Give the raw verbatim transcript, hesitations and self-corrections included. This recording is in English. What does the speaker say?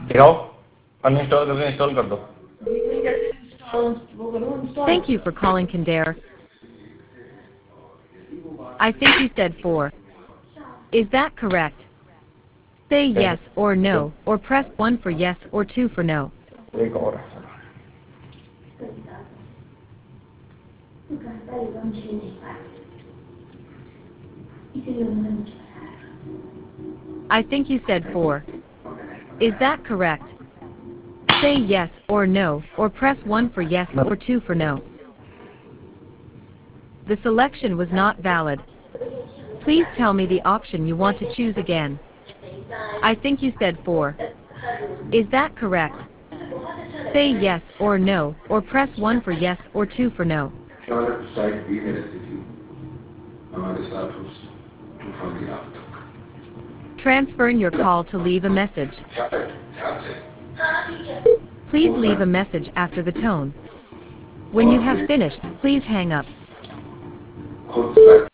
दिखाओ, अनइंस्टॉल करके इंस्टॉल कर दो। Thank you for calling Kildare. I think you said four. Is that correct? Say yes or no, or press one for yes or two for no. एक और है। I think you said four. Is that correct? Say yes or no, or press one for yes or two for no. The selection was not valid. Please tell me the option you want to choose again. I think you said four. Is that correct? Say yes or no, or press one for yes or two for no. Transferring your call to leave a message. Please leave a message after the tone. When you have finished, please hang up.